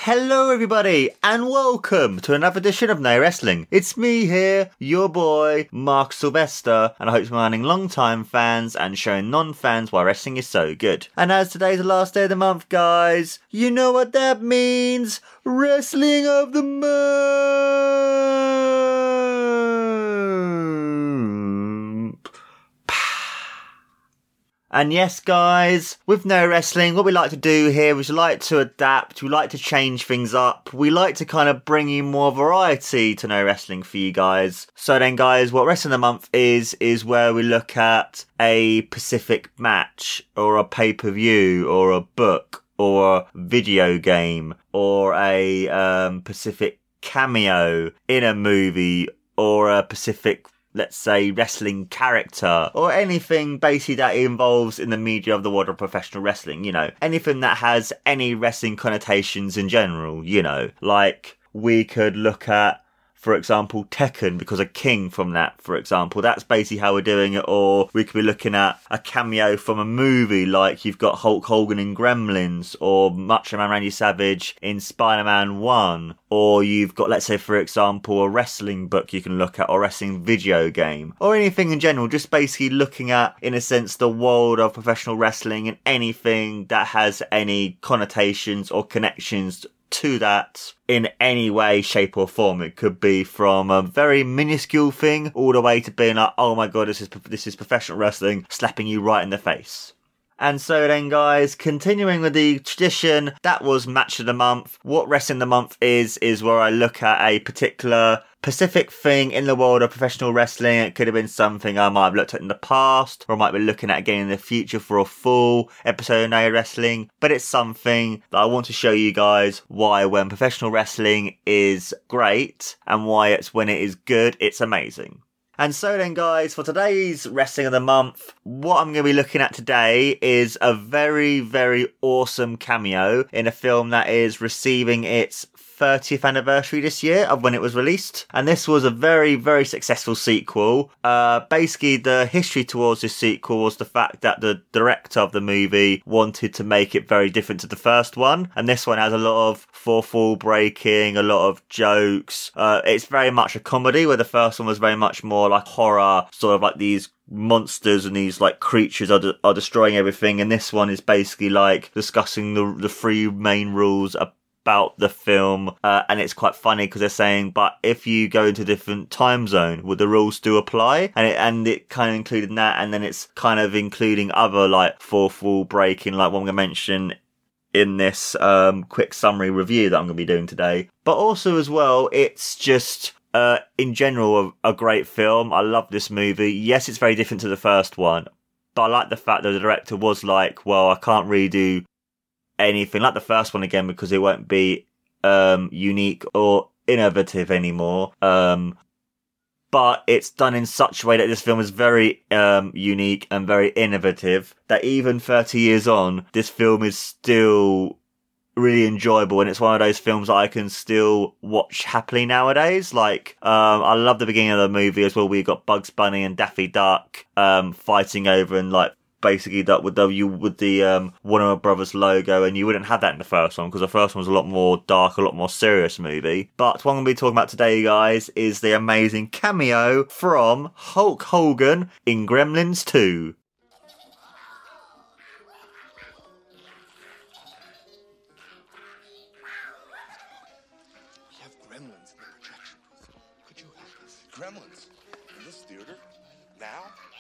Hello everybody and welcome to another edition of No Wrestling. It's me here, your boy, Mark Sylvester, and I hope you're reminding long-time fans and showing non-fans why wrestling is so good. And as today's the last day of the month, guys, you know what that means? Wrestling of the Month! And yes, guys, with No Wrestling, what we like to do here is we like to adapt, we like to change things up, we like to kind of bring you more variety to No Wrestling for you guys. So then, guys, what Wrestling of the Month is where we look at a Pacific match, or a pay-per-view, or a book, or a video game, or a Pacific cameo in a movie, or a Pacific, let's say, wrestling character, or anything basically that involves in the media of the world of professional wrestling, you know. Anything that has any wrestling connotations in general, you know. Like, we could look at, for example, Tekken, because a king from that, for example. That's basically how we're doing it. Or we could be looking at a cameo from a movie, like you've got Hulk Hogan in Gremlins, or Macho Man Randy Savage in Spider-Man 1. Or you've got, let's say, for example, a wrestling book you can look at, or a wrestling video game, or anything in general. Just basically looking at, in a sense, the world of professional wrestling and anything that has any connotations or connections to that in any way, shape or form. It could be from a very minuscule thing all the way to being like, oh my god, this is professional wrestling slapping you right in the face. And so then, guys, continuing with the tradition, that was Match of the Month. What Wrestling of the Month is where I look at a particular Pacific thing in the world of professional wrestling. It could have been something I might have looked at in the past, or I might be looking at again in the future for a full episode of No Wrestling. But it's something that I want to show you guys why, when professional wrestling is great, and why it's, when it is good, it's amazing. And so then, guys, for today's Wrestling of the Month, what I'm going to be looking at today is a very, very awesome cameo in a film that is receiving its 30th anniversary this year of when it was released. And this was a very, very successful sequel. Basically, the history towards this sequel was the fact that the director of the movie wanted to make it very different to the first one. And this one has a lot of fourth wall breaking, a lot of jokes. It's very much a comedy, where the first one was very much more like horror, sort of like these monsters and these like creatures are destroying everything. And this one is basically like discussing the three main rules about the film, and it's quite funny because they're saying, but if you go into a different time zone, would the rules still apply? And it kind of included that, and then it's kind of including other like fourth wall breaking, like what I'm going to mention in this quick summary review that I'm going to be doing today. But also as well, it's just in general a great film. I love this movie. Yes, it's very different to the first one, but I like the fact that the director was like, well, I can't really do anything like the first one again because it won't be unique or innovative anymore. But it's done in such a way that this film is very unique and very innovative, that even 30 years on, this film is still really enjoyable, and it's one of those films that I can still watch happily nowadays. Like, I love the beginning of the movie as well. We got Bugs Bunny and Daffy Duck fighting over, and like basically that with the Warner Brothers logo, and you wouldn't have that in the first one because the first one was a lot more dark, a lot more serious movie. But what I'm going to be talking about today, guys, is the amazing cameo from Hulk Hogan in Gremlins 2. We have gremlins in the projection booth. Could you help us? Gremlins? In this theater? Now?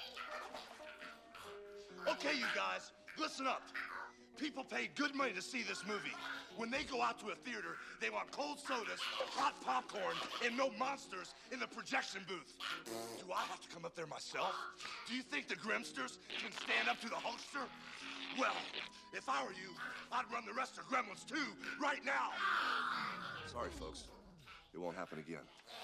Okay, you guys, listen up. People pay good money to see this movie. When they go out to a theater, they want cold sodas, hot popcorn, and no monsters in the projection booth. Do I have to come up there myself? Do you think the Grimsters can stand up to the Hulkster? Well, if I were you, I'd run the rest of Gremlins 2 right now. Sorry, folks. It won't happen again.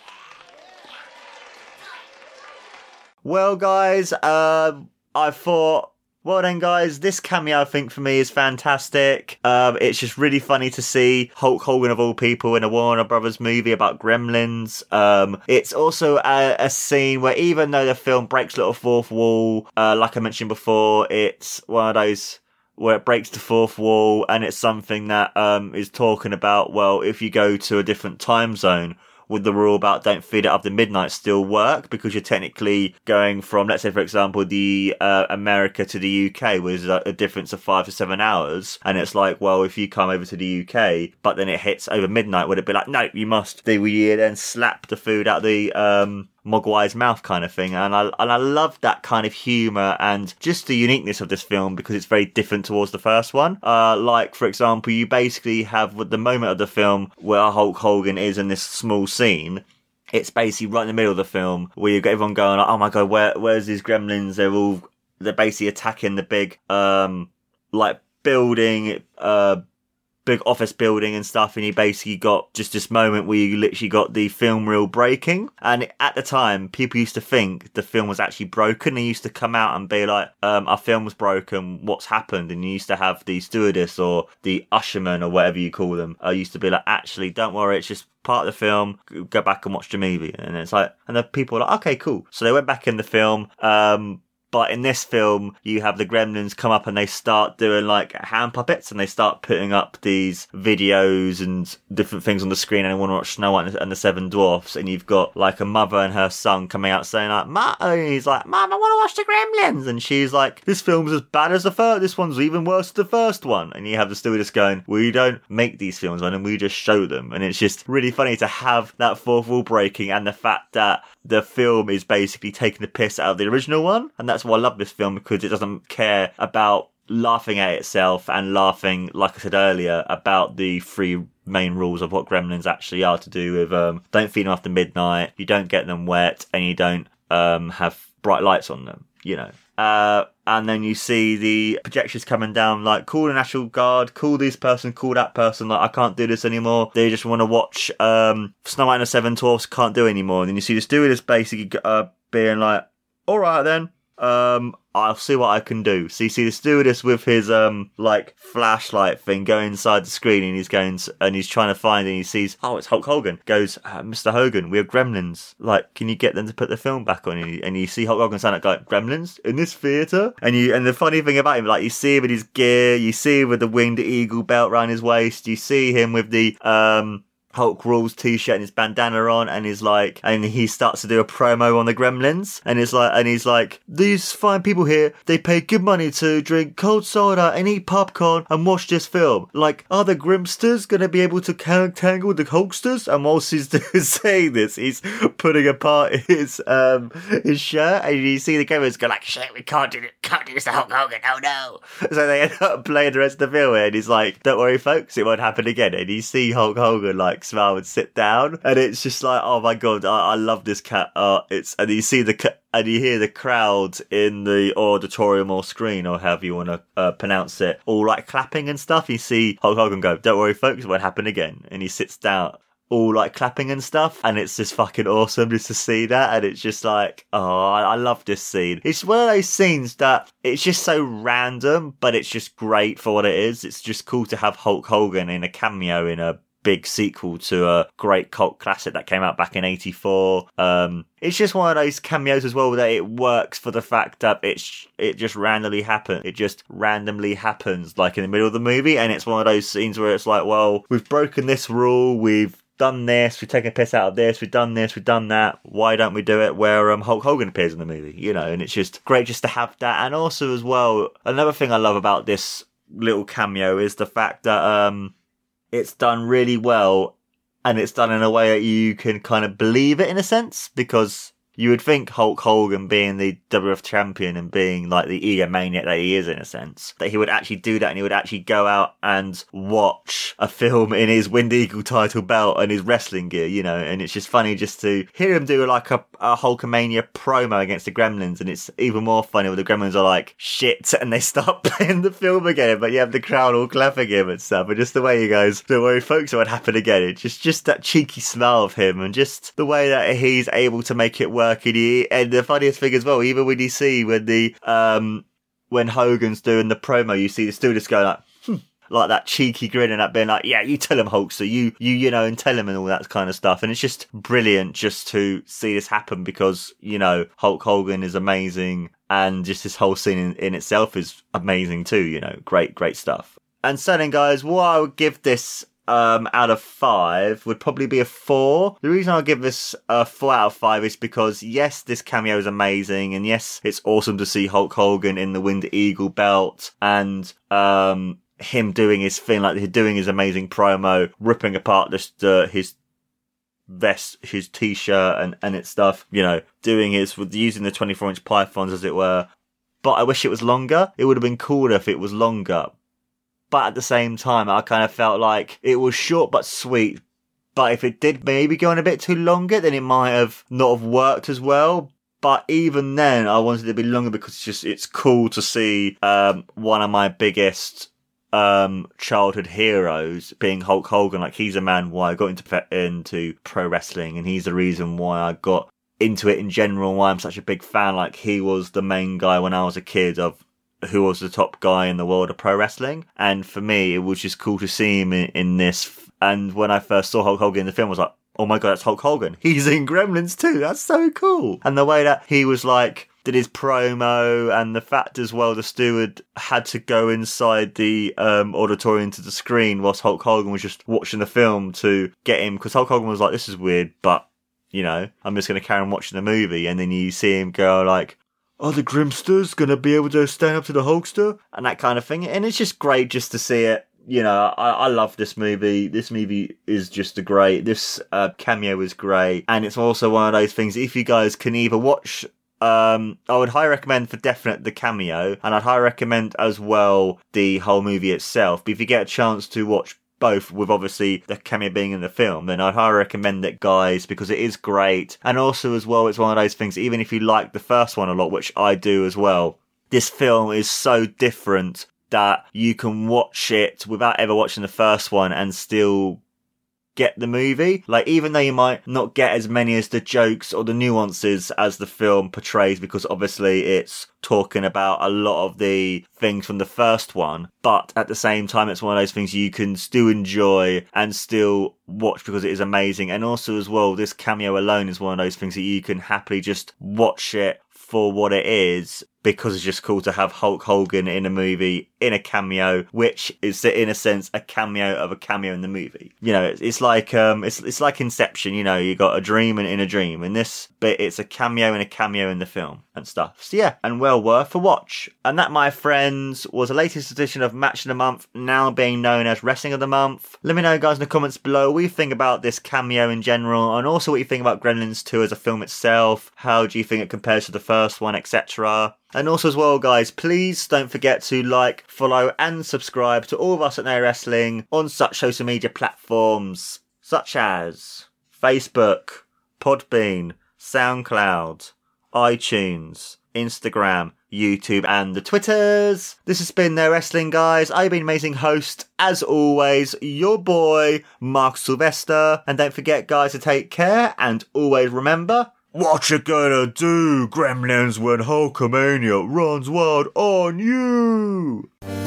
Well, guys, I thought, well then, guys, this cameo, I think, for me is fantastic. It's just really funny to see Hulk Hogan, of all people, in a Warner Brothers movie about gremlins. It's also a scene where, even though the film breaks a little fourth wall, like I mentioned before, it's one of where it breaks the fourth wall, and it's something that is talking about, well, if you go to a different time zone, would the rule about don't feed it after midnight still work? Because you're technically going from, let's say, for example, the America to the UK, with a difference of 5 to 7 hours. And it's like, well, if you come over to the UK, but then it hits over midnight, would it be like, no, you must? They would then slap the food out of the Mogwai's mouth kind of thing. And I love that kind of humour and just the uniqueness of this film because it's very different towards the first one. Like, for example, you basically have the moment of the film where Hulk Hogan is in this small scene. It's basically right in the middle of the film where you've got everyone going like, oh my god, where's these gremlins? They're basically attacking the big like building, big office building and stuff, and you basically got just this moment where you literally got the film reel breaking. And at the time, people used to think the film was actually broken. They used to come out and be like, our film was broken, what's happened? And you used to have the stewardess or the usherman or whatever you call them, used to be like, actually, don't worry, it's just part of the film, go back and watch the movie. And it's like, and the people were like, okay, cool. So they went back in the film, but in this film, you have the gremlins come up and they start doing like hand puppets and they start putting up these videos and different things on the screen. And I want to watch Snow White and the Seven Dwarfs. And you've got like a mother and her son coming out saying like, and he's like, Mum, I want to watch the gremlins. And she's like, this film's as bad as the first. This one's even worse than the first one. And you have the stewardess going, we don't make these films, man, and we just show them. And it's just really funny to have that fourth wall breaking and the fact that the film is basically taking the piss out of the original one. And that's why I love this film, because it doesn't care about laughing at itself and laughing, like I said earlier, about the three main rules of what gremlins actually are to do with don't feed them after midnight, you don't get them wet, and you don't have bright lights on them, you know. And then you see the projections coming down, like, call the National Guard, call this person, call that person, like, I can't do this anymore. They just want to watch Snow White and the Seven Dwarfs, can't do anymore. And then you see the stewardess basically being like, alright then, I'll see what I can do. So you see the stewardess with his like flashlight thing go inside the screen, and he's trying to find, and he sees, oh, it's Hulk Hogan. Goes, Mr. Hogan, we have gremlins. Like, can you get them to put the film back on? And you see Hulk Hogan stand up like, gremlins in this theatre? And the funny thing about him, like, you see him with his gear, you see him with the winged eagle belt around his waist, you see him with the Hulk Rules t-shirt and his bandana on, and he starts to do a promo on the gremlins, and he's like, these fine people here, they pay good money to drink cold soda and eat popcorn and watch this film. Like, are the Grimsters gonna be able to tangle the Hulksters? And whilst he's saying this, he's putting apart his shirt, and you see the gremlins go like, shit, we can't do this to Hulk Hogan, oh no. So they end up playing the rest of the film, and he's like, don't worry folks, it won't happen again. And you see Hulk Hogan like smile and sit down, and it's just like, oh my god, I love this cat. And you see and you hear the crowd in the auditorium or screen, or however you want to pronounce it, all like clapping and stuff. You see Hulk Hogan go, don't worry folks, it won't happen again. And he sits down, all like clapping and stuff, and it's just fucking awesome just to see that. And it's just like, oh, I love this scene. It's one of those scenes that it's just so random, but it's just great for what it is. It's just cool to have Hulk Hogan in a cameo in a big sequel to a great cult classic that came out back in 84. It's just one of those cameos as well that it works for the fact that it just randomly happens. It just randomly happens like in the middle of the movie, and it's one of those scenes where it's like, well, we've broken this rule, we've done this, we've taken a piss out of this, we've done this, we've done that, why don't we do it where Hulk Hogan appears in the movie, you know? And it's just great just to have that. And also as well, another thing I love about this little cameo is the fact that it's done really well, and it's done in a way that you can kind of believe it in a sense, because you would think Hulk Hogan being the WWF champion and being like the egomaniac that he is in a sense, that he would actually do that, and he would actually go out and watch a film in his Wind Eagle title belt and his wrestling gear, you know. And it's just funny just to hear him do like a Hulkamania promo against the Gremlins, and it's even more funny when the Gremlins are like, shit, and they start playing the film again, but you have the crowd all clapping him and stuff. And just the way he goes, don't worry folks, it won't happen again. It's just that cheeky smile of him, and just the way that he's able to make it work. And the funniest thing as well, even when you see when Hogan's doing the promo, you see the stewardess going like that cheeky grin and that being like, yeah, you tell him, Hulkster, you know, and tell him and all that kind of stuff. And it's just brilliant just to see this happen, because, you know, Hulk Hogan is amazing, And just this whole scene in itself is amazing too, you know, great stuff. And so then, guys, what I would give this out of 5 would probably be a 4. The reason I'll give this a 4 out of 5 is because, yes, this cameo is amazing, and yes, it's awesome to see Hulk Hogan in the Winged Eagle belt, and him doing his thing, like doing his amazing promo, ripping apart his vest, his t-shirt and its stuff, you know, doing his, with using the 24-inch pythons, as it were. But I wish it was longer. It would have been cooler if it was longer. But at the same time, I kind of felt like it was short but sweet. But if it did maybe go on a bit too longer, then it might have not have worked as well. But even then, I wanted it to be longer because it's cool to see one of my biggest childhood heroes being Hulk Hogan. Like, he's a man why I got into pro wrestling, and he's the reason why I got into it in general, why I'm such a big fan. Like, he was the main guy when I was a kid of who was the top guy in the world of pro wrestling. And for me, it was just cool to see him in this. And when I first saw Hulk Hogan in the film, I was like, oh my God, that's Hulk Hogan. He's in Gremlins too. That's so cool. And the way that he was like, did his promo, and the fact as well the steward had to go inside the auditorium to the screen whilst Hulk Hogan was just watching the film to get him, because Hulk Hogan was like, this is weird, but, you know, I'm just going to carry on watching the movie. And then you see him go like, are the Grimsters going to be able to stand up to the Hulkster? And that kind of thing. And it's just great just to see it. You know, I love this movie. This movie is just this cameo is great. And it's also one of those things, if you guys can either watch, I would highly recommend for definite the cameo, and I'd highly recommend as well the whole movie itself. But if you get a chance to watch both, with obviously the cameo being in the film, then I'd highly recommend it, guys, because it is great. And also as well, it's one of those things, even if you like the first one a lot, which I do as well, this film is so different that you can watch it without ever watching the first one and still get the movie. Like, even though you might not get as many as the jokes or the nuances as the film portrays, because obviously it's talking about a lot of the things from the first one, but at the same time it's one of those things you can still enjoy and still watch because it is amazing. And also as well, this cameo alone is one of those things that you can happily just watch it for what it is, because it's just cool to have Hulk Hogan in a movie, in a cameo, which is in a sense a cameo of a cameo in the movie. You know, it's like it's like Inception. You know, you got a dream and in a dream. In this bit, it's a cameo and a cameo in the film and stuff. So yeah, and well worth a watch. And that, my friends, was the latest edition of Match of the Month, now being known as Wrestling of the Month. Let me know, guys, in the comments below what you think about this cameo in general, and also what you think about Gremlins 2 as a film itself. How do you think it compares to the first one, etc. And also as well, guys, please don't forget to like, follow and subscribe to all of us at No Wrestling on such social media platforms such as Facebook, Podbean, SoundCloud, iTunes, Instagram, YouTube and the Twitters. This has been No Wrestling, guys. I've been amazing host, as always, your boy, Mark Sylvester. And don't forget, guys, to take care and always remember, what you gonna do, Gremlins, when Hulkamania runs wild on you?